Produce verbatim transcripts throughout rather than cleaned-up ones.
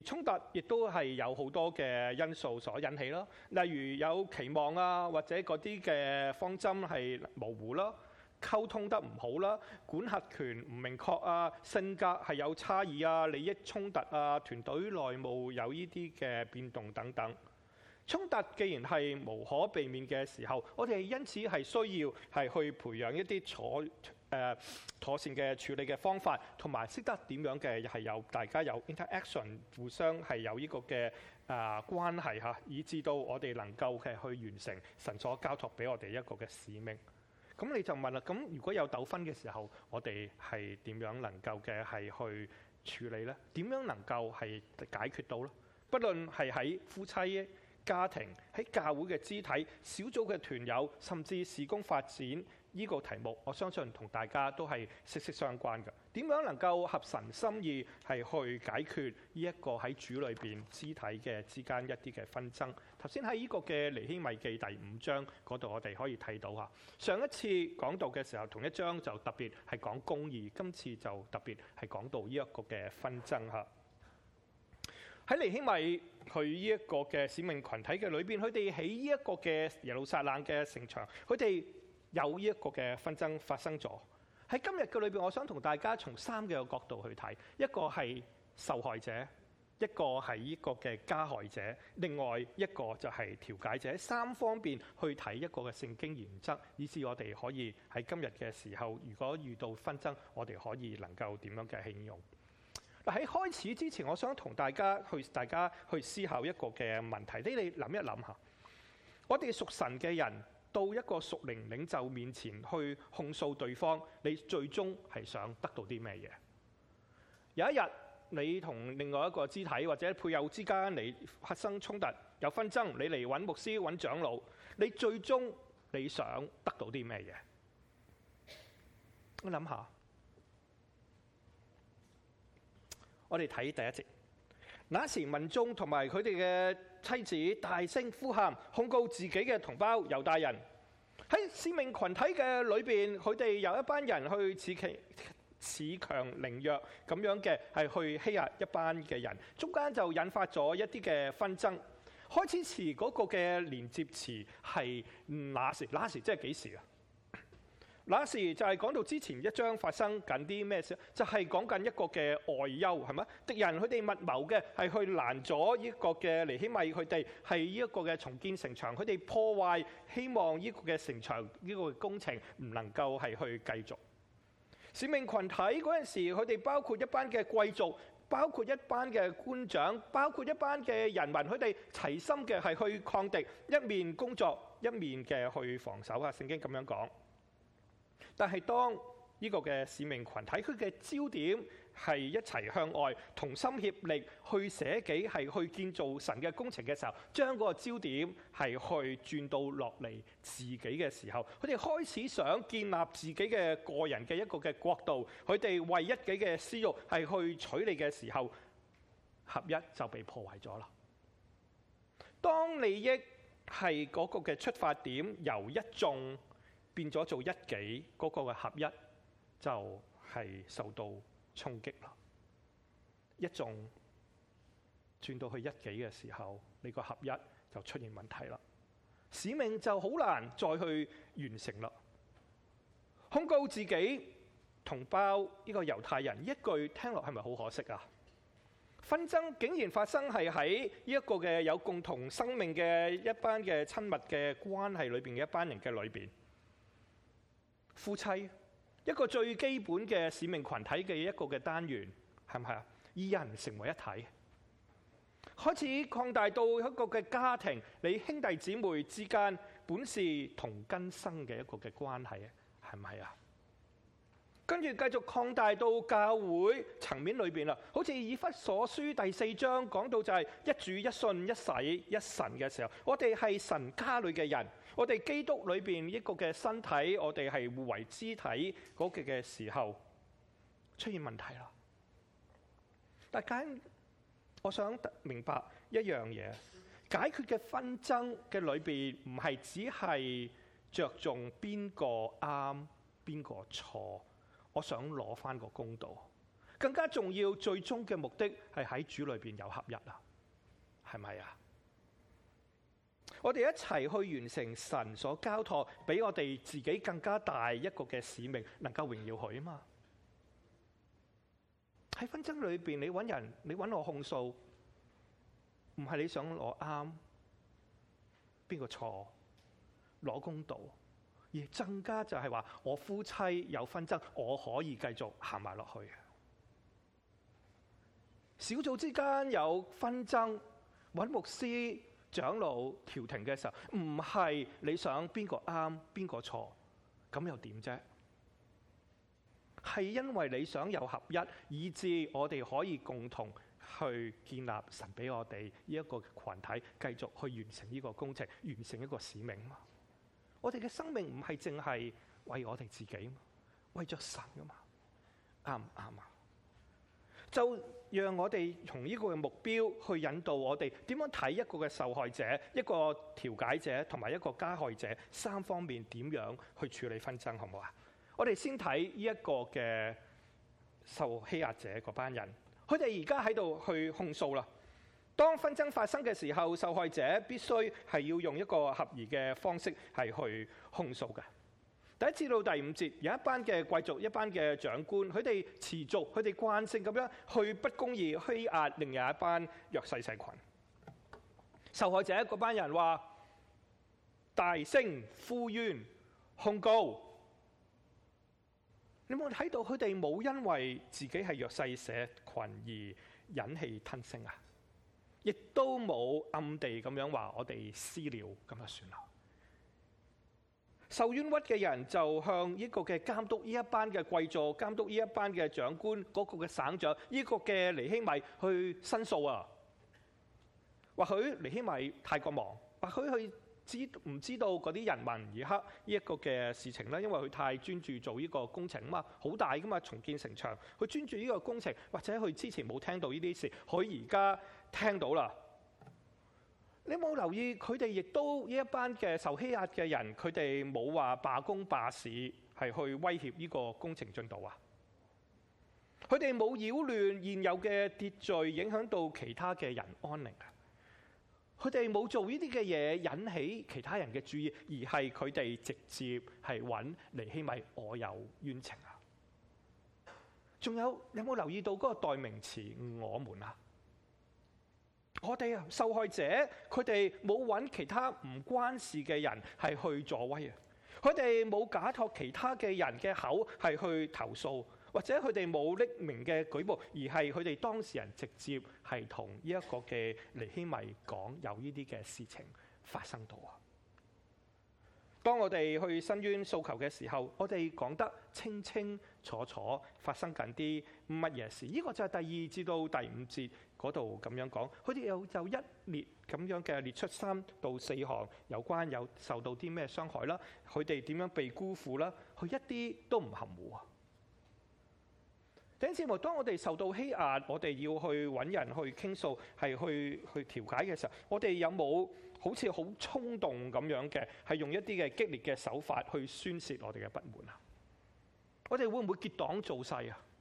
衝突亦都係有好多嘅因素所引起咯，例如有期望啊，或者嗰啲嘅方針係模糊啦，溝通得唔好啦，管轄權唔明確啊，性格係有差異啊，利益衝突啊，團隊內務有呢啲嘅變動等等。衝突既然係無可避免嘅時候，我哋因此係需要係去培養一啲妥誒、呃、妥善嘅處理嘅方法，同埋識得點樣嘅係有大家有 interaction， 互相係有呢個嘅啊、呃、關係嚇，以至到我哋能夠係去完成神所交託俾我哋一個嘅使命。咁你就問啦，咁如果有糾紛嘅時候，我哋係點樣能夠嘅係去處理呢？點樣能夠係解決到呢？不論係喺夫妻、家庭、喺教會嘅肢體、小組嘅團友，甚至事工發展呢個題目，我相信同大家都係息息相關嘅。點樣能夠合神心意係去解決呢一個喺主裏邊肢體嘅之間一啲嘅紛爭？頭先喺呢個嘅尼希米記第五章嗰度，我哋可以睇到嚇。上一次講到嘅時候，同一章就特別係講公義，今次就特別係講到呢一個嘅紛爭嚇。喺尼希米佢呢一個嘅使命群體嘅裏邊，佢哋喺呢一個嘅耶路撒冷嘅城牆，佢哋有呢一個嘅紛爭發生咗。喺今日嘅裏邊，我想同大家從三個角度去睇，一個係受害者，一個係呢個嘅加害者，另外一個就係調解者，三方面去睇一個嘅聖經原則，以致我哋可以喺今日嘅時候，如果遇到紛爭，我哋可以能夠點樣嘅應用。喺開始之前，我想同大家去大家去思考一個嘅問題，你哋諗一諗下，我哋屬神嘅人到一個屬靈領袖面前去控訴對方，你最終係想得到啲咩嘢？有一日你同另外一個肢體或者配偶之間你發生衝突有紛爭，你嚟揾牧師揾長老，你最終你想得到啲咩嘢？我諗下。我哋睇第一節，那時民眾同埋佢哋嘅妻子大聲呼喊，控告自己嘅同胞猶大人。喺使命群體嘅裏邊，佢哋有一班人去恃其恃強凌弱咁樣嘅，係去欺壓一班嘅人，中間就引發咗一啲嘅紛爭。開始詞嗰個嘅連接詞係那時，那時即係幾時啊？那時就係講到之前一章發生緊啲咩事，就係講緊一個嘅外憂，係咪？敵人佢哋密謀嘅係去攔咗呢個嘅尼希米，佢哋係呢一個嘅重建城牆，佢哋破壞，希望呢個嘅城牆呢個工程唔能夠係去繼續。使命群體嗰陣時，佢哋包括一班嘅貴族，包括一班嘅官長，包括一班嘅人民，佢哋齊心嘅係去抗敵，一面工作，一面嘅去防守啊！聖經咁樣講。但係當呢個嘅使命群體，佢嘅焦點係一齊向外，同心協力去捨己，係去建造神嘅工程嘅時候，將嗰個焦點係去轉到落嚟自己嘅時候，佢哋開始想建立自己嘅個人嘅一個嘅國度，佢哋為一己嘅私欲係去取利嘅時候，合一就被破壞咗啦。當利益係嗰個嘅出發點由一眾變咗做一己，嗰個嘅合一就係受到衝擊啦。一眾轉到去一己嘅時候，你個合一就出現問題啦。使命就好難再去完成啦。控告自己同胞呢個猶太人，一句聽落係咪好可惜啊？紛爭竟然發生係喺呢一個嘅有共同生命嘅一班嘅親密嘅關係裏邊嘅一班人嘅裏邊。夫妻一個最基本嘅使命群體嘅一個嘅單元，係唔係啊？二人成為一體，開始擴大到一個嘅家庭，你兄弟姊妹之間本是同根生嘅一個嘅關係，係唔係啊？跟住繼續擴大到教會層面裏邊啦，好似以弗所書第四章講到就係一主一信一洗一神嘅時候，我哋係神家裏嘅人，我哋基督裏邊一個嘅身體，我哋係互為肢體嗰個嘅時候出現問題啦。大家我想明白一樣嘢，解決嘅紛爭嘅裏邊唔係只係着重邊個啱邊個錯。我想攞翻個公道， 更加重要，最終嘅目的係喺主裏邊有合一啊，係咪啊？我哋一齊去完成神所交託俾我哋自己更加大一個嘅使命，能夠榮耀佢啊嘛。喺紛爭裏邊，你揾人，你揾我控訴，唔係你想攞啱，邊個錯，攞公道，而更加就係話我夫妻有紛爭，我可以繼續行埋落去。小組之間有紛爭，揾牧師長老調停嘅時候，唔係你想邊個啱邊個錯，咁又點啫？係因為你想有合一，以致我哋可以共同去建立神俾我哋呢一個群體，繼續去完成呢個工程，完成一個使命嘛。我哋嘅生命唔係淨係為我哋自己嘛，為咗神噶嘛，啱唔啱啊？就讓我哋從呢個嘅目標去引導我哋點樣睇一個嘅受害者、一個調解者同埋一個加害者三方面點樣去處理紛爭，好唔好啊？我哋先睇呢一個嘅受欺壓者嗰班人，佢哋而家喺度去控訴啦。當紛爭發生嘅時候，受害者必須係要用一個合宜嘅方式係去控訴嘅。第一至到第五節，有一班嘅貴族、一班嘅長官，佢哋持續、佢哋慣性咁樣去不公義欺壓另外一班弱勢社群。受害者嗰班人話大聲呼冤控告。你有冇睇到佢哋冇因為自己係弱勢社群而忍氣吞聲啊？亦都冇暗地咁樣話我哋私了咁就算啦。受冤屈嘅人就向呢個嘅監督呢一班嘅貴族、監督呢一班嘅長官、嗰、嗰個嘅省長、呢、呢個嘅尼希米去申訴啊。或許尼希米太過忙，或許佢知唔知道嗰啲人民而克呢一個嘅事情咧？因為佢太專注做呢個工程啊嘛，好大噶嘛，重建城牆，佢專注呢個工程，或者佢之前冇聽到呢啲事，佢而家聽到啦。你冇留意佢哋亦都呢一班嘅受欺壓嘅人，佢哋冇話罷工罷市係去威脅呢個工程進度啊？佢哋冇擾亂現有嘅秩序，影響到其他嘅人安寧啊？佢哋冇做呢啲嘅嘢引起其他人嘅注意，而係佢哋直接係揾尼希米，我有冤情啊！仲有，你有冇留意到嗰個代名詞我們啊？我哋啊，受害者，佢哋冇揾其他唔關事嘅人係去助威啊！佢哋冇假託其他嘅人嘅口係去投訴，或者佢哋冇匿名嘅舉報，而係佢哋當事人直接係同呢一個嘅尼希米講有呢啲嘅事情發生到啊！當我哋去申冤訴求嘅時候，我哋講得清清楚楚發生緊啲乜嘢事？呢、這個就係第二至到第五節嗰度咁樣講，佢哋又就一列咁樣嘅列出三到四項有關有受到啲咩傷害啦，佢哋點樣被辜負啦，佢一啲都唔含糊啊！弟兄姊妹，當我哋受到欺壓，我哋要去揾人去傾訴，係去去調解嘅時候，我哋有冇好似好衝動咁樣嘅，係用一啲嘅激烈嘅手法去宣泄我哋嘅不滿啊？我哋會唔會結黨造勢啊？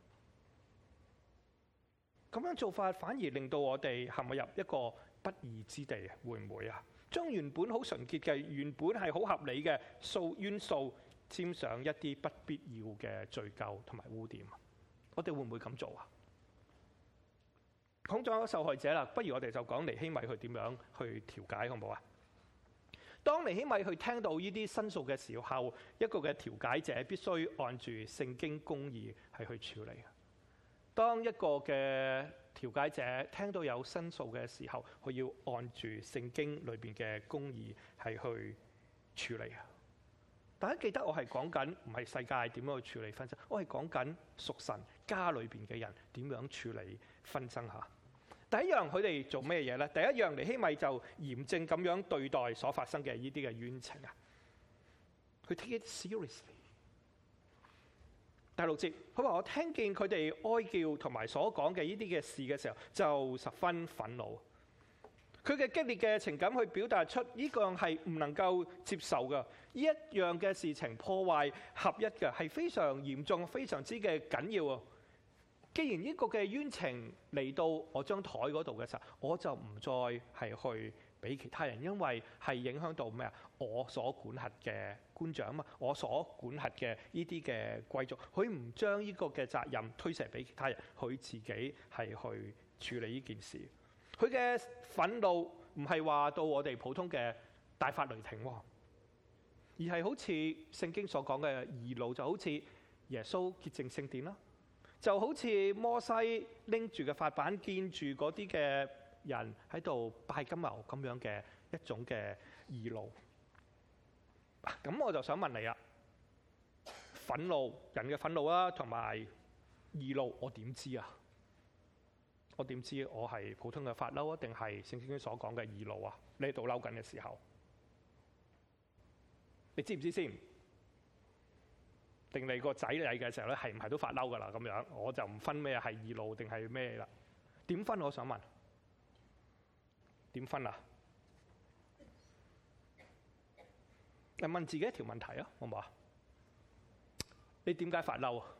咁樣做法反而令到我哋陷入一個不義之地，會唔會啊？將原本好純潔嘅、原本係好合理嘅訴冤訴，沾上一啲不必要嘅罪咎同埋污點。我哋會唔會咁做啊？講咗受害者啦，不如我哋就講尼希米去點樣去調解，好唔好啊？當尼希米去聽到呢啲申訴嘅時候，一個嘅調解者必須按住聖經公義係去處理。當一個嘅調解者聽到有申訴嘅時候，佢要按住聖經裏邊嘅公義係去處理。大家記得我係講緊唔係世界點樣去處理紛爭，我係講緊屬神家裏邊嘅人點樣處理紛爭嚇。第一樣佢哋做咩嘢呢？第一樣尼希米就嚴正咁樣對待所發生嘅呢啲嘅冤情啊，佢 take it seriously。第六節，佢話我聽見佢哋哀叫同埋所講嘅呢啲嘅事嘅時候，就十分憤怒。佢嘅激烈嘅情感去表達出呢個係唔能夠接受嘅，呢一樣嘅事情破壞合一嘅係非常嚴重、非常之嘅緊要啊！ 既然呢個嘅冤情嚟到我張台嗰度嘅時候，我就唔再係去俾其他人，因為係影響到咩啊？我所管轄嘅官長嘛，我所管轄嘅呢啲嘅貴族，佢唔將呢個嘅責任推卸俾其他人，佢自己係去處理呢件事。佢嘅憤怒唔係話到我哋普通嘅大發雷霆，而係好似聖經所講嘅義怒，就好似耶穌潔淨聖殿啦，就好似摩西拎住嘅法版，見住嗰啲嘅人喺度拜金牛咁樣嘅一種嘅義怒。咁我就想問你啊，憤怒人嘅憤怒啊，同埋義怒，我點知啊？我點知我係普通嘅發嬲啊，定係聖經所講嘅義怒啊？你喺度嬲緊嘅時候，你知唔知先？定你個仔嚟嘅時候咧，係唔係都發嬲噶啦？咁樣我就唔分咩係義怒定係咩啦。點分？我想問，點分啊？嚟問自己一條問題啊，好唔好啊？你點解發嬲啊？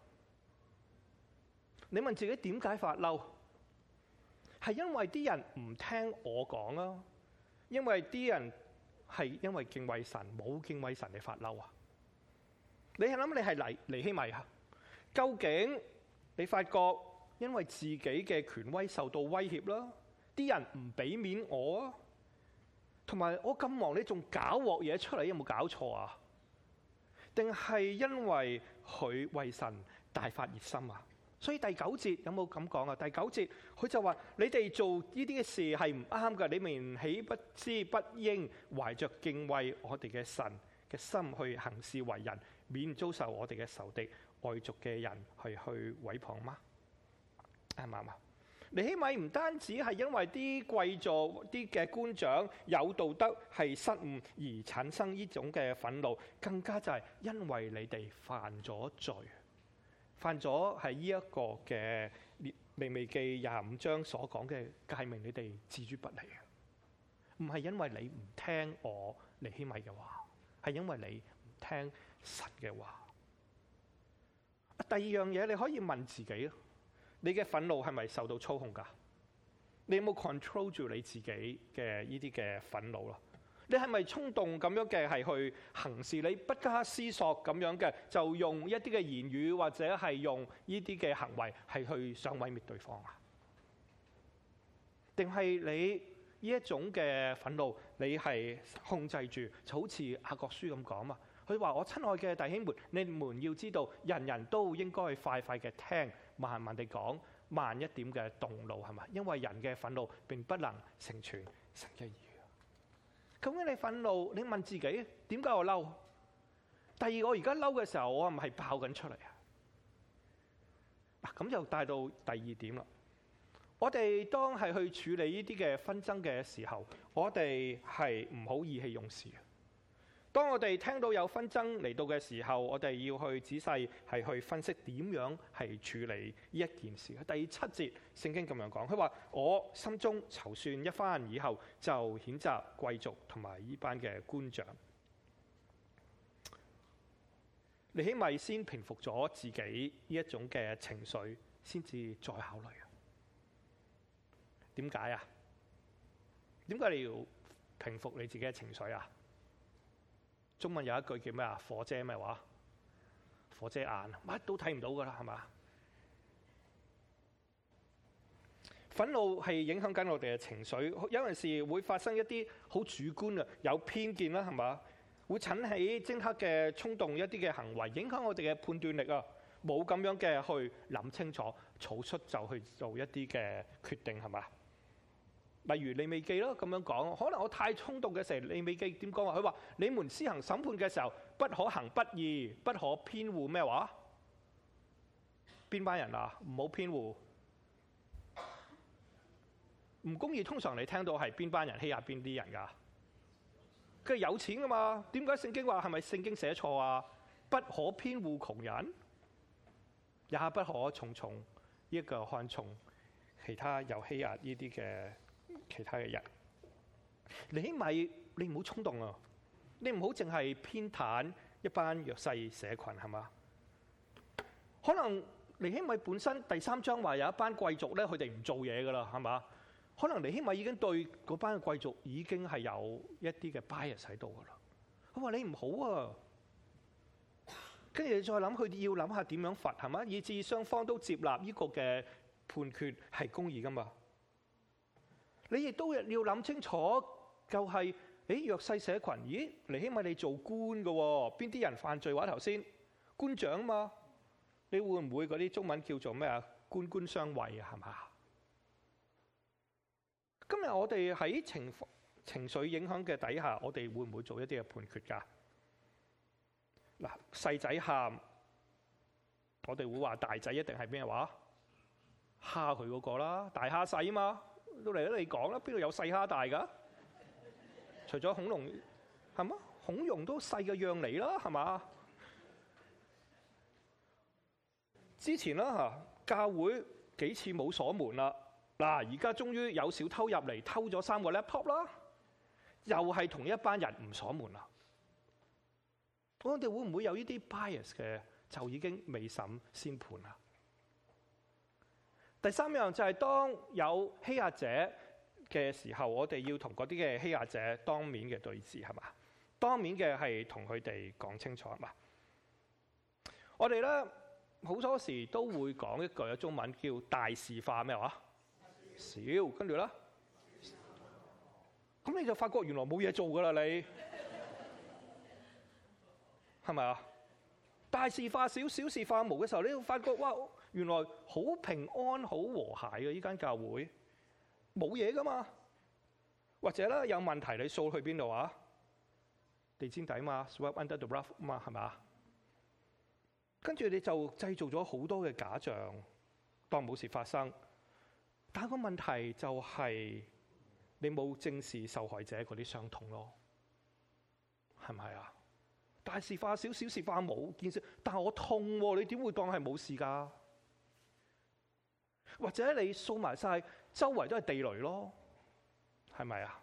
你問自己點解發嬲？係因為啲人唔聽我講啊？因為啲人係因為敬畏神，冇敬畏神你發嬲啊？你係諗你係尼尼希米啊？究竟你發覺因為自己嘅權威受到威脅啦，啲人唔俾面我啊，同埋我咁忙，你仲搞鑊嘢出嚟，有冇搞錯啊？定係因為佢為神大發熱心啊？所以第九節有冇咁講啊？第九節佢就話：你哋做呢啲嘅事係唔啱㗎，你們豈不知不應懷着敬畏我哋嘅神嘅心去行事為人，免遭受我哋嘅仇敵外族嘅人係去毀謗嗎？啱唔啱啊？尼希米唔單止係因為啲貴族、啲嘅官長有道德係失誤而產生呢種嘅憤怒，更加就係因為你哋犯咗罪，犯咗係呢一個嘅利未記廿五章所講嘅誡命，你哋置諸不理啊！唔係因為你唔聽我尼希米嘅話，係因為你唔聽神嘅話。第二樣嘢你可以問自己，你嘅憤怒係咪受到操控㗎？你有冇 control 住你自己嘅呢啲嘅憤怒啦？你係咪衝動咁樣嘅係去行事？你不加思索咁樣嘅就用一啲嘅言語或者係用呢啲嘅行為係去想毀滅對方啊？定係你呢一種嘅憤怒，你係控制住？就好似雅各書咁講嘛，佢話：我親愛嘅弟兄們，你們要知道，人人都應該快快嘅聽，慢慢地講，慢一點嘅動怒，係嘛？因為人嘅憤怒並不能成全神嘅義。究竟你憤怒？你問自己點解我嬲？第二，我而家嬲嘅時候，我係唔係爆緊出嚟啊？嗱，咁就帶到第二點啦。我哋當係去處理呢啲嘅紛爭嘅時候，我哋係唔好意氣用事。當我哋聽到有紛爭嚟到嘅時候，我哋要去仔細係去分析點樣係處理呢一件事。第七節聖經咁樣講，佢話：我心中籌算一番以後，就譴責貴族同埋呢班嘅官長。尼希米先平復咗自己呢一種嘅情緒，先至再考慮啊。點解啊？點解你要平復你自己嘅情緒啊？中文有一句叫咩啊？火遮咩話？火遮眼，乜都睇唔到噶啦，係嘛？憤怒係影響緊我哋嘅情緒，有陣時會發生一啲好主觀嘅、有偏見啦，係嘛？會引起即刻嘅衝動，一啲嘅行為，影響我哋嘅判斷力啊！冇咁樣嘅去諗清楚，草率就去做一啲嘅決定，係嘛？例如利未記咯，咁樣講，可能我太衝動嘅時候，利未記點講話？佢話：你們施行審判嘅時候，不可行不義，不可偏護咩話？邊班人啊？唔好偏護。唔公義，通常你聽到係邊班人欺壓邊啲人㗎？佢係有錢㗎嘛？點解聖經話係咪聖經寫錯啊？不可偏護窮人，也不可重重一個看重其他有欺壓呢啲嘅其他嘅人。尼希米，你唔好衝動啊！你唔好淨係偏袒一班弱勢社群，係嘛？可能尼希米本身第三章話有一班貴族咧，佢哋唔做嘢噶啦，係嘛？可能尼希米已經對嗰班貴族已經係有一啲嘅 bias 喺度噶啦。佢話你唔好啊，跟住你再諗，佢要諗下點樣罰，係嘛？以致雙方都接納呢個嘅判決係公義噶嘛？你亦都要諗清楚，就係、是、誒弱勢社群，咦？尼希米你做官嘅喎，邊啲人犯罪話頭先官長嘛？你會唔會嗰啲中文叫做咩啊？官官相衛啊，係嘛？今日我哋喺情情緒影響嘅底下，我哋會唔會做一啲嘅判決㗎？嗱，細仔喊，我哋會話大仔一定係咩話？蝦佢嗰個啦，大蝦細啊嘛，都嚟得你講啦，邊度有細蝦大㗎？除咗恐龍係嘛？恐龍都細嘅樣嚟啦，係嘛？之前啦嚇，教會幾次冇鎖門啦，嗱而家終於有小偷入嚟偷咗三個 laptop 啦，又係同一班人唔鎖門啦。我哋會唔會有呢啲 bias 嘅，就已經未審先判啦？第三樣就係當有欺壓者嘅時候，我哋要同嗰啲嘅欺壓者當面嘅對峙，係嘛？當面嘅係同佢哋講清楚，係嘛？我哋咧。好多時都會講一句嘅中文叫大事化咩話？小，跟住咧，咁你就發覺原來冇嘢做噶啦，你係咪啊？大事化小，小事化無嘅時候，你會發覺哇，原來好平安、好和諧嘅呢間教會，冇嘢噶嘛。或者咧有問題，你掃去邊度啊？地氈底嘛 ，sweep under the rug 嘛，係咪啊？跟住你就製造咗好多嘅假象，當冇事發生。但個問題就係你冇正視受害者嗰啲傷痛咯，係咪啊？大事化小，小事化冇件事，但係我痛喎，你點會當係冇事㗎？或者你掃埋晒周圍都係地雷咯，係咪啊？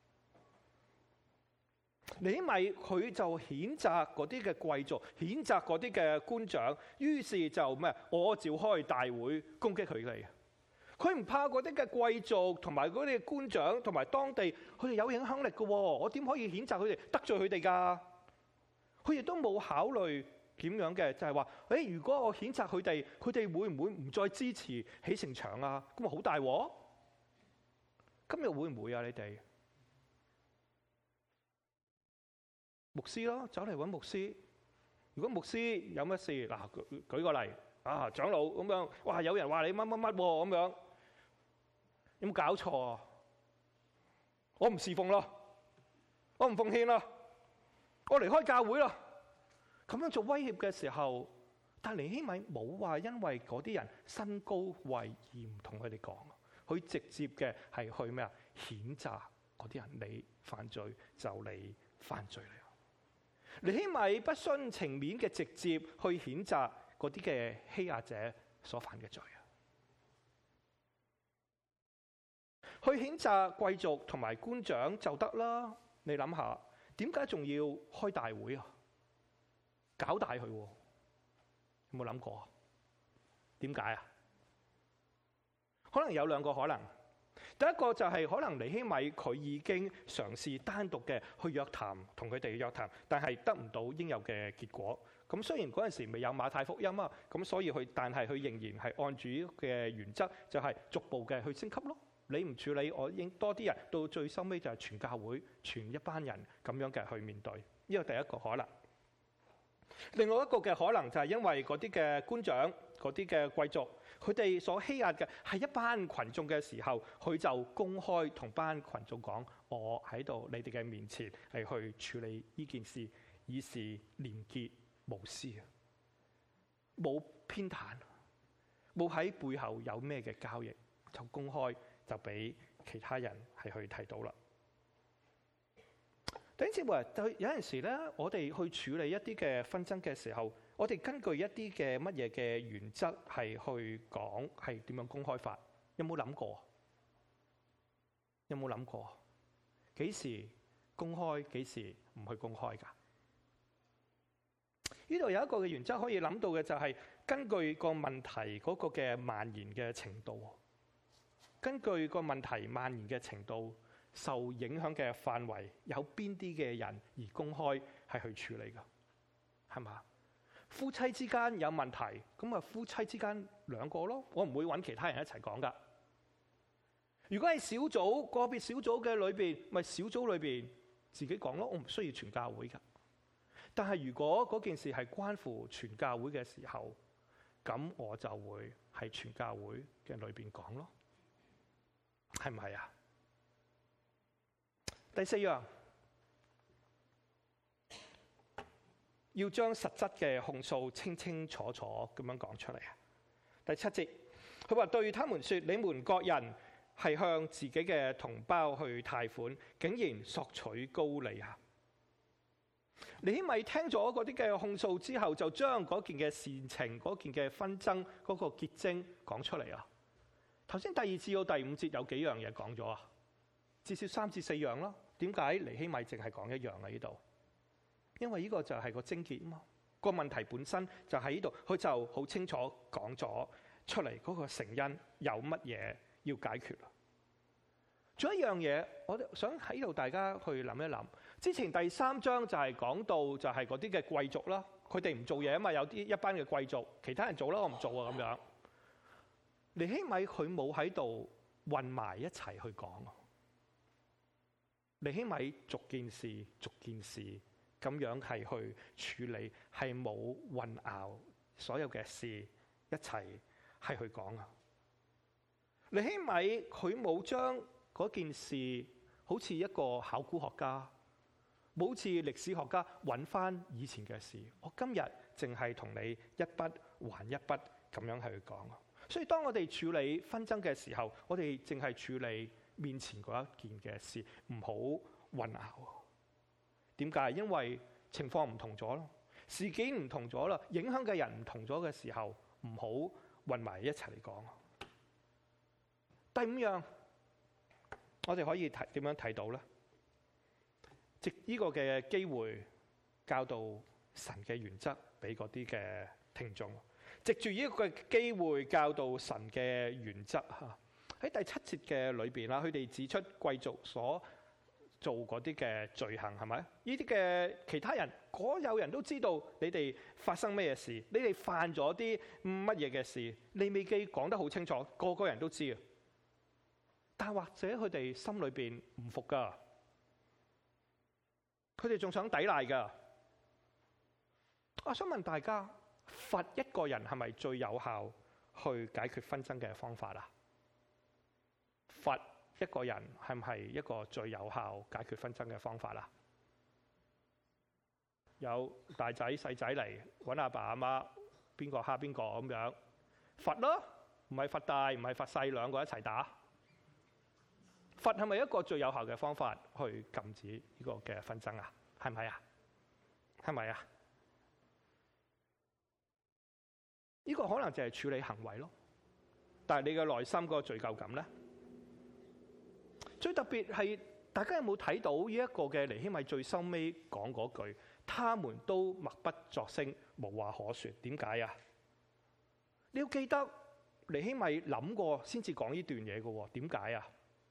尼希米佢就譴責嗰啲嘅貴族，譴責嗰啲嘅官長，於是就咩？我召開大會攻擊佢哋。佢唔怕嗰啲嘅貴族同埋嗰啲嘅官長同埋當地，佢哋有影響力嘅喎。我點可以譴責佢哋，得罪佢哋㗎？佢亦都冇考慮點樣嘅，就係話：誒，如果我譴責佢哋，佢哋會唔會唔再支持起城牆啊？咁咪好大鑊？今日會唔會啊？你哋？牧師咯，走嚟揾牧師。如果牧師有乜事，嗱，舉舉個例啊，長老咁樣，哇，有人話你乜乜乜喎咁樣，有冇搞錯啊？我唔侍奉咯，我唔奉獻咯，我離開教會咯。咁樣做威脅嘅時候，但尼希米冇話因為嗰啲人身高位而唔同佢哋講，佢直接嘅係去咩啊？譴責嗰啲人，你犯罪就你犯罪嚟。尼希米不徇情面嘅直接去譴責嗰啲嘅欺壓者所犯嘅罪啊！去譴責貴族同埋官長就得啦。你諗下，點解仲要開大會啊？搞大佢，有冇諗過啊？點解啊？可能有兩個可能。第一個就係可能尼希米佢已經嘗試單獨嘅去約談，同佢哋約談，但係得唔到應有嘅結果。咁雖然嗰陣時未有馬太福音啊，咁所以佢但係佢仍然係按住嘅原則，就係逐步嘅去升級咯。你唔處理，我應多啲人到最收尾就係全教會、全一班人咁樣嘅去面對。呢個第一個可能。另外一個嘅可能就係因為嗰啲嘅官長、嗰啲嘅貴族，佢哋所欺壓嘅係一班群眾嘅時候，佢就公開同班群眾講：我喺度你哋嘅面前嚟去處理呢件事，以示廉潔無私啊，冇偏袒，冇喺背後有咩嘅交易，就公開就俾其他人係去睇到啦。弟兄姊妹，有陣時咧，我哋去處理一啲嘅紛爭嘅時候，我哋根據一啲嘅乜嘢嘅原則係去講係點樣公開法？有冇諗過？有冇諗過？幾時公開？幾時唔去公開㗎？ 呢度有一個嘅原則可以諗到嘅就係根據個問題嗰個嘅蔓延嘅程度，根據個問題蔓延嘅程度，受影響嘅範圍有邊啲嘅人而公開係去處理㗎，係嘛？夫妻之間有問題，咁啊夫妻之間兩個咯，我唔會揾其他人一齊講㗎。如果係小組個別小組嘅裏邊，咪小組裏邊自己講咯，我唔需要全教會㗎。但係如果嗰件事係關乎全教會嘅時候，咁我就會喺全教會嘅裏邊講咯，係唔係啊？第四樣，要將實質嘅控訴清清楚楚咁樣講出嚟啊！第七節，佢話對他們說：你們各人係向自己嘅同胞去貸款，竟然索取高利啊！尼希米聽咗嗰啲嘅控訴之後，就將嗰件嘅事情、嗰件嘅紛爭嗰個結晶講出嚟啊！頭先第二至到第五節有幾樣嘢講咗啊？至少三至四樣咯。點解尼希米淨係講一樣啊？呢度，因為呢個就係個症結啊嘛。個問題本身就喺呢度，佢就好清楚講咗出嚟嗰個成因有乜嘢要解決啦。仲有一樣嘢，我想喺度大家去諗一諗。之前第三章就係講到就係嗰啲嘅貴族啦，佢哋唔做嘢啊嘛，有啲一班嘅貴族，其他人做啦，我唔做啊咁樣。尼希米佢冇喺度混埋一齊去講，尼希米逐件事逐件事咁樣係去處理，係冇混淆所有嘅事一齊係去講啊。尼希米佢冇將嗰件事好似一個考古學家，冇似歷史學家揾翻以前嘅事，我今日淨係同你一筆還一筆咁樣去講。所以當我哋處理紛爭嘅時候，我哋淨係處理面前嗰一件嘅事，唔好混淆。點解？因為情況唔同咗咯，事件唔同咗啦，影響嘅人唔同咗嘅時候，唔好混埋一齊嚟講。第五樣，我哋可以睇點樣睇到咧？藉呢個嘅機會教導神嘅原則俾嗰啲嘅聽眾，藉住呢個機會教導神嘅原則嚇。喺第七節嘅裏邊啦，佢哋指出貴族所做嗰啲嘅罪行係咪？呢啲嘅其他人，所有人都知道你哋發生咩事，你哋犯咗啲乜嘢嘅事，利未記講得好清楚，個個人都知啊。但或者佢哋心裏邊唔服噶，佢哋仲想抵賴噶。我想問大家，罰一個人係咪最有效去解決紛爭嘅方法啊？罰一個人係唔係一個最有效解決紛爭嘅方法啊？有大仔細仔嚟揾阿爸阿媽，邊個蝦邊個咁樣罰咯？唔係罰大，唔係罰細，兩個一齊打。罰係咪一個最有效嘅方法去禁止呢個嘅紛爭啊？係咪啊？係咪啊？呢個可能就係處理行為咯，但係你嘅內心嗰個罪疚感咧？最特別係大家有冇睇到呢一個嘅尼希米最收尾講嗰句，他們都默不作聲，無話可説。點解啊？你要記得尼希米諗過先至講呢段嘢嘅喎。點解啊？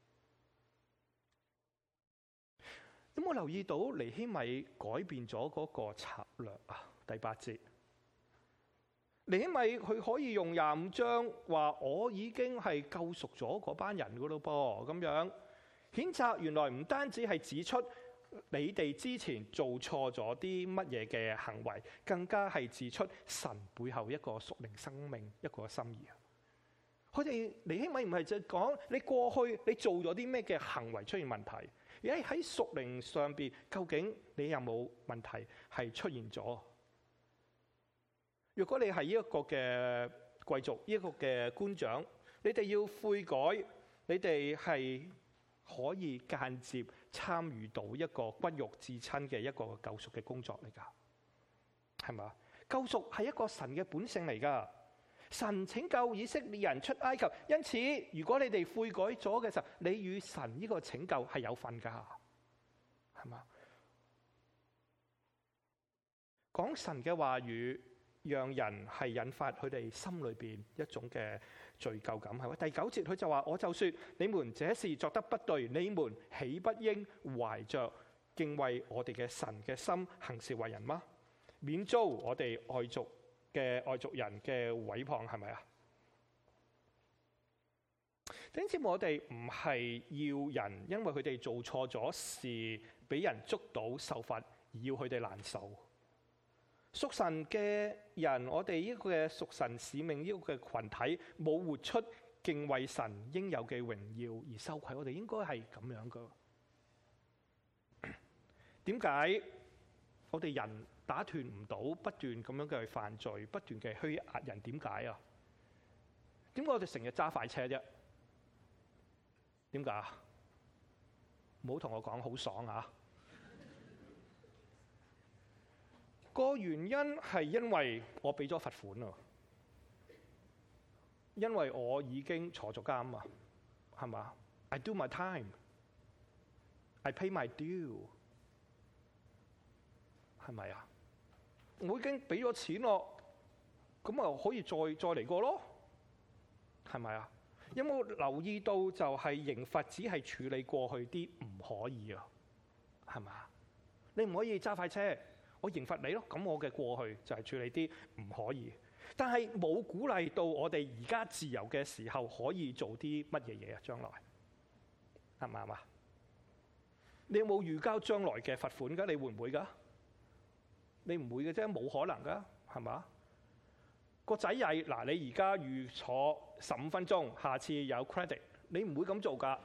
有冇留意到尼希米改變咗嗰個策略啊？第八節，尼希米佢可以用廿五章話我已經係救贖咗嗰班人噶咯噃，咁樣譴責原來唔單止係指出你哋之前做錯咗啲乜嘢嘅行為，更加係指出神背後一個屬靈生命一個心意啊！佢哋尼希米唔係就講你過去你做咗啲咩嘅行為出現問題，而係喺屬靈上邊究竟你有冇問題係出現咗？如果你係呢一個嘅貴族，呢一個嘅官長，你哋要悔改，你哋係可以間接參與到一個骨肉至親嘅一個救贖嘅工作嚟噶，係嘛？救贖係一個神嘅本性嚟噶，神拯救以色列人出埃及，因此如果你哋悔改咗嘅時候，你與神呢個拯救係有份噶，係嘛？ 講神嘅話語，讓人係引發佢哋心裏邊一種嘅罪疚感，係咪？第九節佢就話：我就說你們這事作得不對，你們豈不應懷着敬畏我哋嘅神嘅心行事為人嗎？免遭我哋外族嘅外族人嘅毀謗，係咪啊？點知我哋唔係要人因為佢哋做錯咗事，俾人捉到受罰，而要佢哋難受。屬神嘅人，我哋呢個嘅屬神使命呢個嘅群體，冇活出敬畏神應有嘅榮耀而羞愧，我哋應該係咁樣噶。點解我哋人打斷唔到，不斷咁樣嘅去犯罪，不斷嘅去壓人？點解啊？點解我哋成日揸快車啫？點解啊？唔好同我講好爽啊！個原因係因為我俾咗罰款啊，因為我已經坐咗監啊，係嘛 ？I do my time, I pay my due， 係咪啊？我已經俾咗錢咯，咁啊可以再再嚟過咯，係咪啊？有冇留意到就係刑罰只係處理過去啲唔可以啊？係嘛？你唔可以揸快車，我刑罰你咯。咁我嘅過去就係處理啲唔可以，但係冇鼓勵到我哋而家自由嘅時候可以做啲乜嘢嘢啊？將來係咪啊？你有冇預交將來嘅罰款㗎？你會唔會㗎？你唔會嘅啫，冇可能㗎，係嘛？個仔曳嗱，你而家預坐十五分鐘，下次有 credit， 你唔會咁做㗎。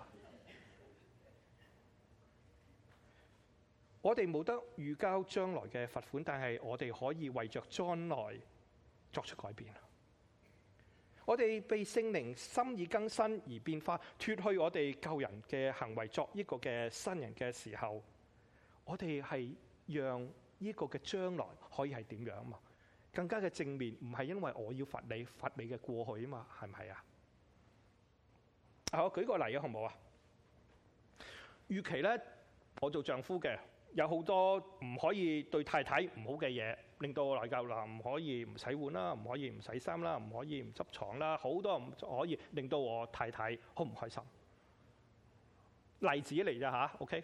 我哋冇得預交將來嘅罰款，但係我哋可以為着將來作出改變。我哋被聖靈心意更新而變化，脫去我哋舊人嘅行為，作一個嘅新人嘅時候，我哋係讓呢個嘅將來可以係點樣嘛？更加嘅正面，唔係因為我要罰你，罰你嘅過去啊嘛，係唔係啊？啊，我舉個例啊，好唔好啊？預期咧，我做丈夫嘅有好多唔可以對太太唔好嘅嘢，令到我內疚啦，唔可以唔洗碗啦，唔可以唔洗衫啦，唔可以唔執床啦，好多唔可以令到我太太好唔開心。例子嚟咋吓 OK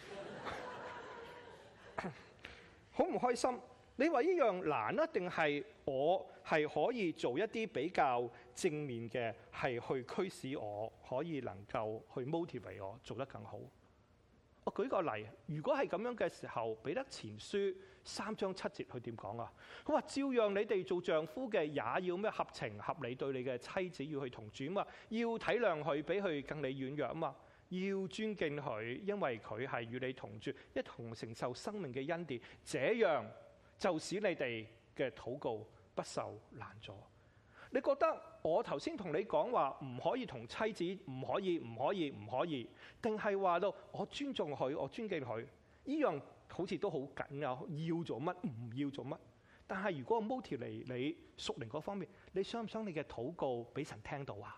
好唔開心。你話呢樣難啊？定係我係可以做一啲比較正面嘅，係去驅使我可以能夠去 motivate 我做得更好？我舉個例，如果係咁樣嘅時候，彼得前書三章七節佢點講啊？佢話照樣你哋做丈夫嘅也要咩合情合理對你嘅妻子要去同住啊嘛，要體諒佢，比佢更你軟弱啊嘛，要尊敬佢，因為佢係與你同住，一同承受生命嘅恩典，這樣就使你哋嘅禱告不受攔阻。你覺得我頭先同你講話唔可以同妻子唔可以唔可以唔可以，定係話到我尊重佢，我尊敬佢？呢樣好似都好緊啊！要做乜唔要做乜？但係如果我 motivate 你屬靈嗰方面，你想唔想你嘅禱告俾神聽到啊？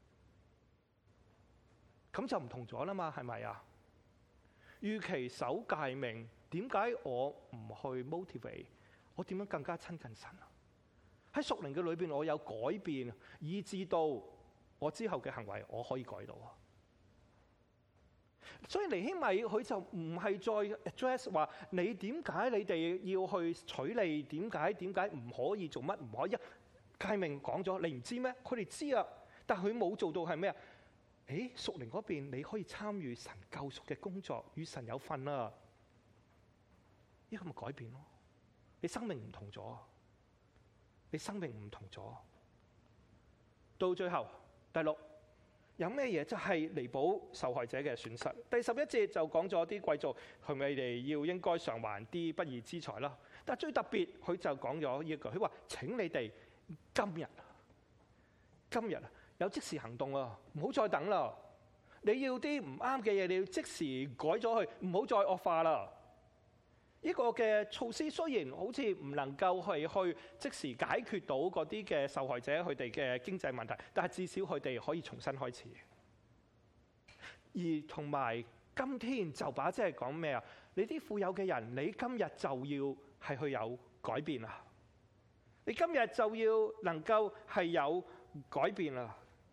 咁就唔同咗啦嘛，係咪啊？與其守誡命，點解我唔去 motivate？ 我點樣更加親近神啊？喺屬靈嘅裏邊，我有改變，以至到我之後嘅行為我可以改到啊。所以尼希米佢就唔係再 address 話你點解你哋要去取利？點解點解唔可以做乜？唔可以誡命講咗，你唔知咩？佢哋知啊，但佢冇做到係咩啊？誒，屬靈嗰邊你可以參與神救贖嘅工作，與神有份啊！呢個咪改變咯？你生命唔同咗，你生命唔同咗。到最後第六有咩嘢？就係彌補受害者嘅損失。第十一節就講咗啲貴族係咪哋要應該償還啲不義之財啦。但係最特別，佢就講咗呢一句，佢話：請你哋今日今日有即時行動啊！唔好再等啦！你要啲唔啱嘅嘢，你要即時改咗佢，唔好再惡化啦！呢個嘅措施雖然好似唔能夠係去即時解決到嗰啲嘅受害者佢哋嘅經濟問題，但係至少佢哋可以重新開始。而同埋今天就把即係講咩啊？你啲富有嘅人，你今日就要係去有改變啊！你今日就要能夠係有改變啊！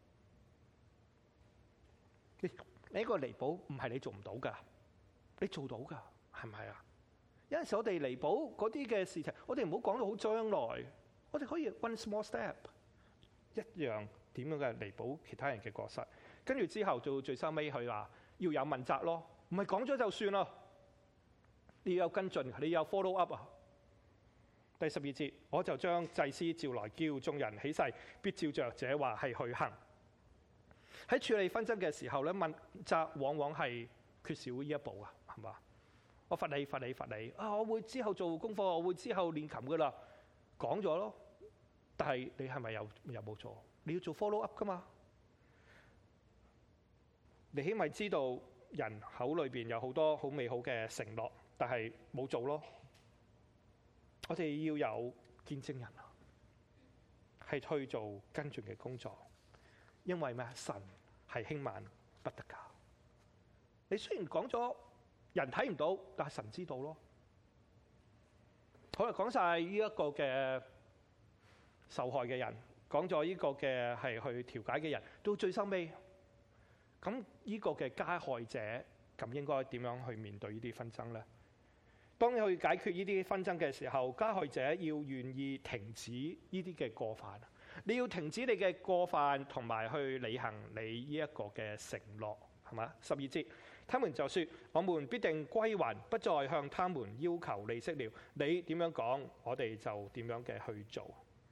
你呢個彌補唔係你做唔到㗎，你做到㗎，係咪啊？有陣時我哋彌補嗰啲嘅事情，我哋唔好講到好將來，我哋可以 one small step 一樣點樣嘅彌補其他人嘅過失，跟住之後到最收尾佢話要有問責咯，唔係講咗就算咯，你要有跟進，你要有 follow up 啊！第十二節，我就將祭司召來，叫眾人起誓，必照着這話係去行。喺處理紛爭嘅時候咧，問責往往係缺少呢一步啊，係嘛？我罰你，罰你，罰你啊！我會之後做功課，我會之後練琴噶啦，講咗咯。但係你係咪有有冇做？你要做 follow up 噶嘛？尼希米知道人口裏邊有好多好美好嘅承諾，但係冇做咯。我哋要有見證人啊，係去做跟進嘅工作，因為咩？神係輕慢不得㗎。你雖然講咗，人睇唔到，但係神知道咯。好啦，講晒呢一個嘅受害嘅人，講咗呢個嘅係去調解嘅人，到最收尾，咁呢個嘅加害者咁應該點樣去面對呢啲紛爭呢？當你去解決呢啲紛爭嘅時候，加害者要願意停止呢啲嘅過犯，你要停止你嘅過犯，同埋去履行你呢一個嘅承諾，係嘛？十二節，他們就說：我們必定歸還，不再向他們要求利息了。你點樣講，我哋就點樣嘅去做。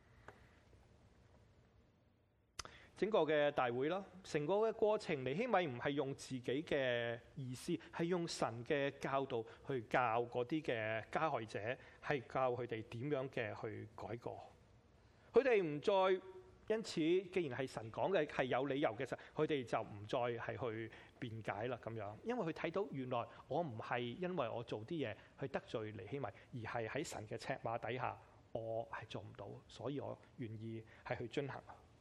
整個嘅大會啦，成個嘅過程，尼希米唔係用自己嘅意思，係用神嘅教導去教嗰啲嘅加害者，係教佢哋點樣嘅去改過。佢哋唔再因此，既然係神講嘅係有理由嘅時候，佢哋就唔再係去辯解啦咁樣。因為佢睇到原來我唔係因為我做啲嘢去得罪尼希米，而係喺神嘅尺碼底下，我係做唔到，所以我願意係去遵行。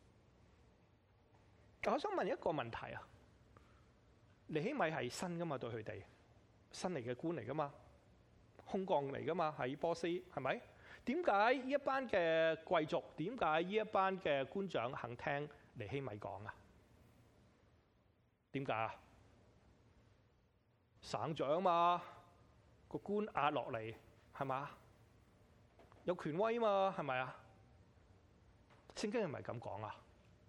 我想問一個問題啊，尼希米係新噶嘛？對佢哋新嚟嘅官嚟噶嘛？空降嚟噶嘛？喺波斯係咪？點解呢一班嘅貴族，點解呢一班嘅官長肯聽尼希米講啊？點解啊？省長嘛，個官壓落嚟係嘛？有權威嘛，係咪啊？聖經係咪咁講啊？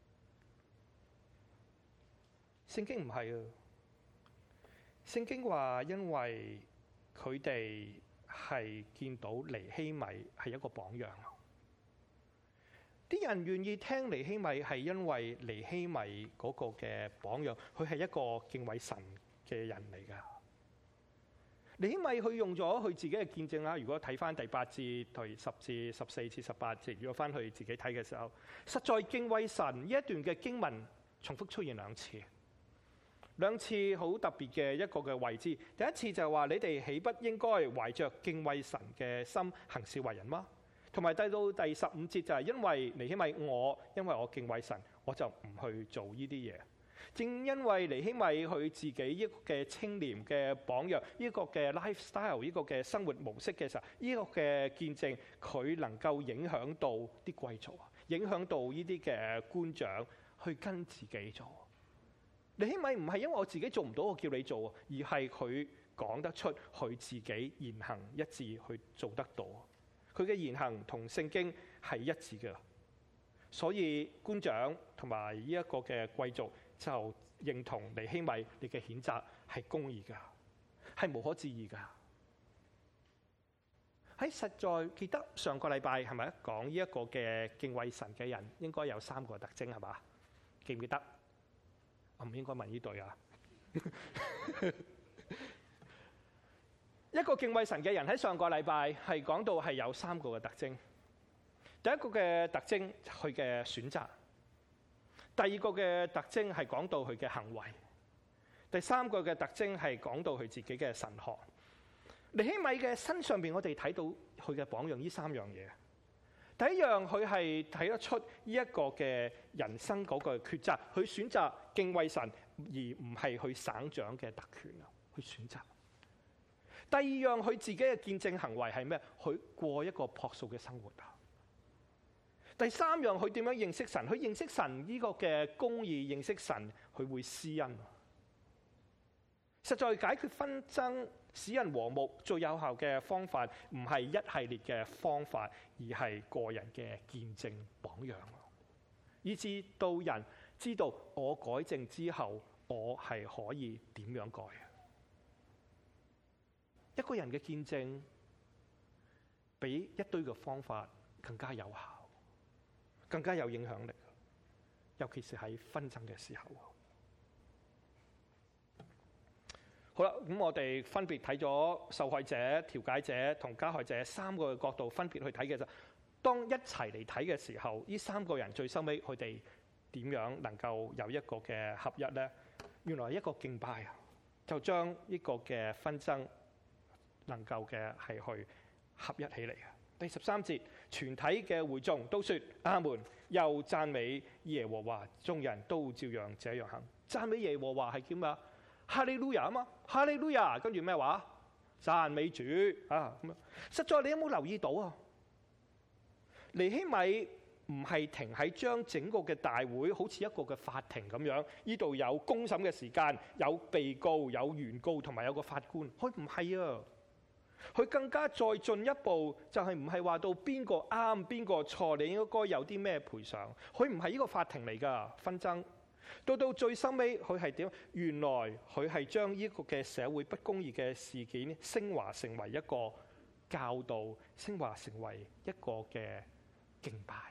聖經唔係啊，聖經話因為佢哋係見到尼希米係一個榜樣，啲人願意聽尼希米係因為尼希米嗰個嘅榜樣，佢係一個敬畏神嘅人嚟㗎。尼希米佢用咗佢自己嘅見證啦。如果睇翻第八節、第十至十四至十八節，如果翻去自己睇嘅時候，實在敬畏神呢一段嘅經文重複出現兩次。兩次好特別嘅一個嘅位置。第一次就係話你哋豈不應該懷着敬畏神嘅心行事為人嗎？同埋第到第十五節就係因為尼希米我因為我敬畏神，我就唔去做呢啲嘢。正因為尼希米佢自己一個嘅清廉嘅榜樣，呢個嘅 lifestyle，呢個嘅生活模式嘅時候，呢個嘅見證佢能夠影響到啲貴族，影響到呢啲嘅官長去跟自己做。尼希米唔係因為我自己做唔到，我叫你做，而係佢講得出佢自己言行一致去做得到。佢嘅言行同聖經係一致嘅，所以官長同埋呢一個嘅貴族就認同尼希米你嘅譴責係公義㗎，係無可置疑㗎。喺實在記得上個禮拜係咪講呢一個嘅敬畏神嘅人應該有三個特徵係嘛？記唔記得？我唔應該問呢對啊！一個敬畏神嘅人喺上個禮拜係講到係有三個嘅特徵。第一個嘅特徵，佢嘅選擇；第二個嘅特徵係講到佢嘅行為；第三個嘅特徵係講到佢自己嘅神學。尼希米嘅身上邊，我哋睇到佢嘅榜樣，呢三樣嘢。第一樣，佢係睇得出呢一個嘅人生嗰個抉擇，佢選擇敬畏神，而唔係去省長嘅特權啊，去選擇。 第二樣佢自己嘅見證行為係咩？佢過一個樸素嘅生活啊。第三樣佢點樣認識神？佢認識神呢個嘅公義，認識神佢會施恩。實在解決紛爭、使人和睦最有效嘅方法，唔係一系列嘅方法，而係個人嘅見證榜樣，以至到人知道我改正之後，我係可以點樣改。一個人嘅見證比一堆嘅方法更加有效，更加有影響力，尤其是喺紛爭嘅時候。好啦，咁我哋分別睇咗受害者、調解者同加害者三個角度分別去睇嘅啫。當一齊嚟睇嘅時候，呢三個人最收尾佢哋點樣能夠有一個嘅合一呢？原來一個敬拜啊，就將呢個嘅紛爭能夠嘅係去合一起嚟啊。第十三節，全體嘅會眾都說阿門，又讚美耶和華，眾人都照樣這樣行。讚美耶和華係叫咩？哈利路亞啊嘛，哈利路亞，跟住咩話？讚美主啊！咁樣，實在你有冇留意到啊？尼希米唔係停喺將整個嘅大會好似一個嘅法庭咁樣，呢度有公審嘅時間，有被告、有原告同埋有個法官。佢唔係啊，佢更加再進一步，就係唔係話到邊個啱邊個錯，你應該有啲咩賠償。佢唔係呢個法庭嚟㗎，紛爭。到到最深尾，佢係點？原來佢係將呢個嘅社會不公義嘅事件升華成為一個教導，升華成為一個嘅敬拜。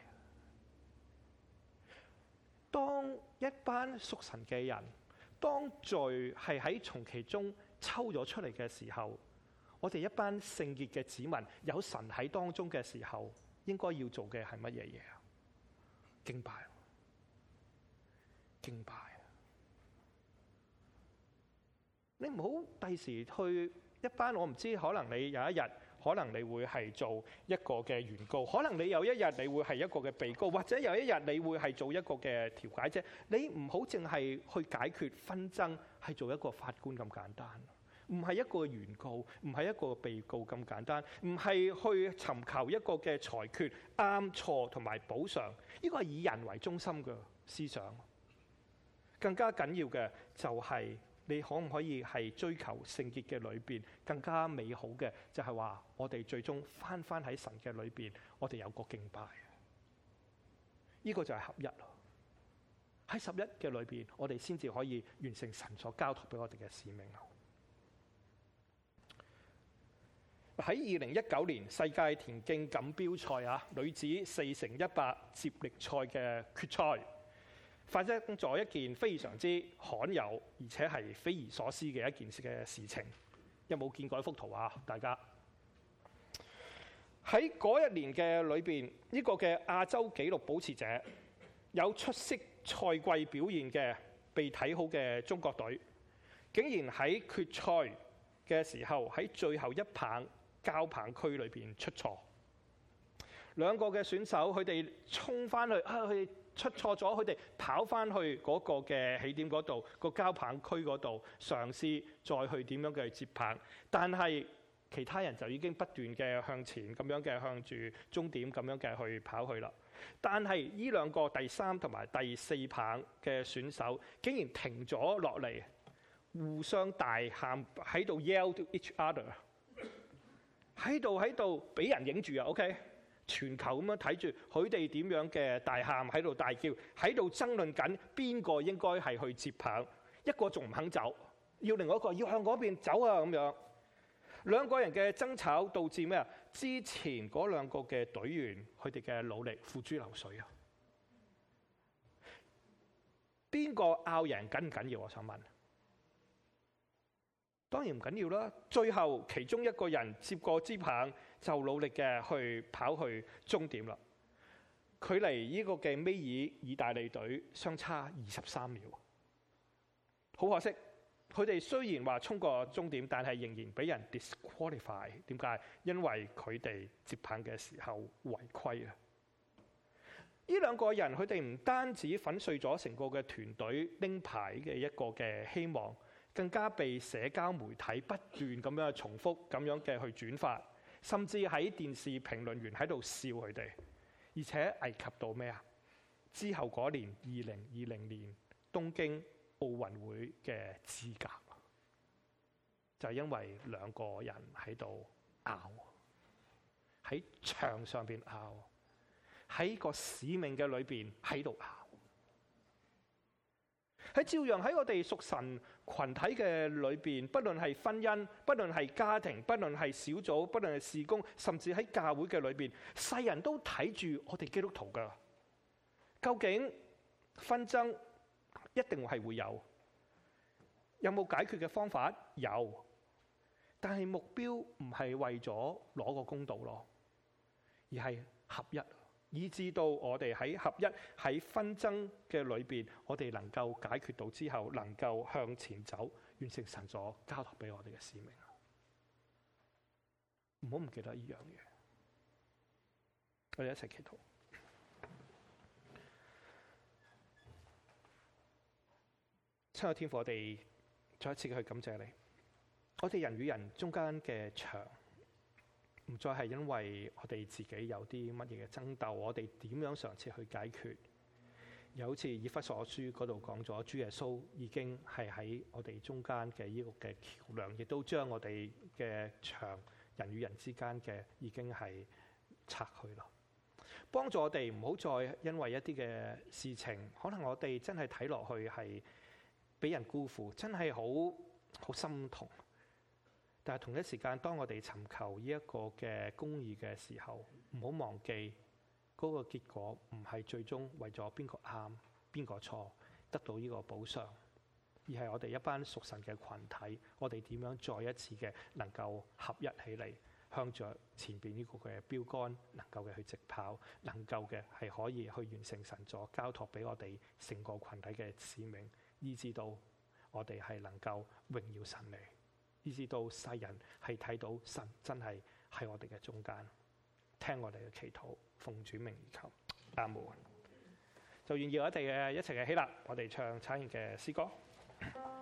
當一班屬神嘅人，當罪係喺從其中抽咗出嚟嘅時候，我哋一班聖潔嘅子民，有神喺當中嘅時候，應該要做嘅係乜嘢嘢啊？敬拜。敬拜，你唔好第時去一班，我唔知，可能你有一日，可能你會係做一個嘅原告，可能你有一日你會係一個嘅被告，或者有一日你會係做一個嘅調解者。你唔好淨係去解決紛爭，係做一個法官咁簡單，唔係一個原告，唔係一個被告咁簡單，唔係去尋求一個嘅裁決啱錯同埋補償，呢個係以人為中心嘅思想。更加緊要嘅就係你可唔可以係追求聖潔嘅裏邊更加美好嘅，就係話我哋最終翻翻喺神嘅裏邊，我哋有個敬拜。呢個就係合一咯。喺十一嘅裏邊，我哋先至可以完成神所交託俾我哋嘅使命。喺二零一九年世界田徑錦標賽啊，女子四乘一百接力賽嘅決賽，發生咗一件非常之罕有而且係匪夷所思嘅一件事嘅事情。有冇見過一幅圖啊？大家喺嗰一年嘅裏邊，呢個嘅亞洲紀錄保持者，有出色賽季表現嘅被睇好嘅中國隊，竟然喺決賽嘅時候喺最後一棒交棒區裏邊出錯。兩個嘅選手佢哋衝翻去啊，佢哋出錯咗，佢哋跑翻去嗰個嘅起點嗰度，個交棒區嗰度嘗試再去點樣嘅接棒，但係其他人就已經不斷嘅向前咁樣嘅向住終點咁樣嘅去跑去啦。但係呢兩個第三同埋第四棒嘅選手竟然停咗落嚟，互相大喊喺度 yell to each other， 喺度喺度俾人影住啊 ！OK。全球咁樣睇住佢哋點樣嘅大喊，喺度大叫，喺度爭論緊邊個應該係去接棒，一個仲唔肯走，要另外一個要向嗰邊走啊咁樣。兩個人嘅爭吵導致咩啊？之前嗰兩個嘅隊員佢哋嘅努力付諸流水啊！邊個拗贏緊唔緊要？我想問。當然唔緊要啦。最後其中一個人接過支棒，就努力嘅去跑去終點啦。距離呢個嘅尾二意大利隊相差二十三秒。好可惜，佢哋雖然話衝過終點，但係仍然俾人 disqualify。點解？因為佢哋接棒嘅時候違規啊！呢兩個人佢哋唔單止粉碎咗成個嘅團隊拎牌嘅一個嘅希望， 更加被社交媒體不斷咁樣重複咁樣嘅去轉發，甚至喺電視評論員喺度笑佢哋，而且危及到咩啊？之後嗰年二零二零年東京奧運會嘅資格，就係因為兩個人喺度拗，喺場上邊拗，喺個使命嘅裏邊喺度拗。喺照樣喺我哋屬神群體嘅裏邊，不論係婚姻，不論係家庭，不論係小組，不論係事工，甚至喺教會嘅裏邊，世人都睇住我哋基督徒噶。究竟紛爭一定係會有，有冇解決嘅方法？有，但係目標唔係為咗攞個公道咯，而係合一。以至到我哋喺合一喺紛爭嘅裏邊，我哋能夠解決到之後，能夠向前走，完成神所交託俾我哋嘅使命。唔好唔記得呢樣嘢，我哋一齊祈禱。親愛天父，我哋再一次去感謝你。我哋人與人中間嘅牆，唔再係因為我哋自己有啲乜嘢嘅爭鬥，我哋點樣嘗試去解決？又好似以弗所書嗰度講咗，主耶穌已經係喺我哋中間嘅呢個嘅橋梁，亦都將我哋嘅牆，人與人之間嘅已經係拆去咯。幫助我哋唔好再因為一啲嘅事情，可能我哋真係睇落去係俾人辜負，真係好好心痛。但係同一時間，當我哋尋求呢一個嘅公義嘅時候，唔好忘記嗰個結果唔係最終為咗邊個啱邊個錯得到呢個補償，而係我哋一班屬神嘅群體，我哋點樣再一次嘅能夠合一起嚟，向着前邊呢個嘅標杆能夠嘅去直跑，能夠嘅係可以去完成神所交託俾我哋成個群體嘅使命，以至到我哋係能夠榮耀神嚟。以至到世人係睇到神真係喺我哋嘅中間，聽我哋嘅祈禱，奉主名而求，阿門。就願意我哋嘅一齊嘅起立，我哋唱參與嘅詩歌。